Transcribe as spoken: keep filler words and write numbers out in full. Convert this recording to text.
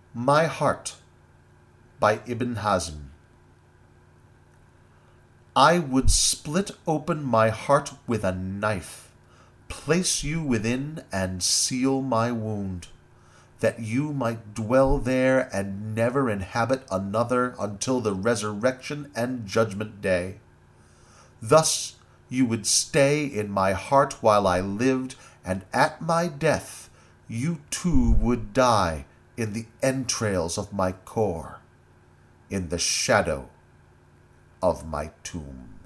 My Heart by Ibn Hazm. I would split open my heart with a knife, place you within and seal my wound, that you might dwell there and never inhabit another until the resurrection and judgment day. Thus you would stay in my heart while I lived, and at my death you too would die in the entrails of my core, in the shadow of my tomb.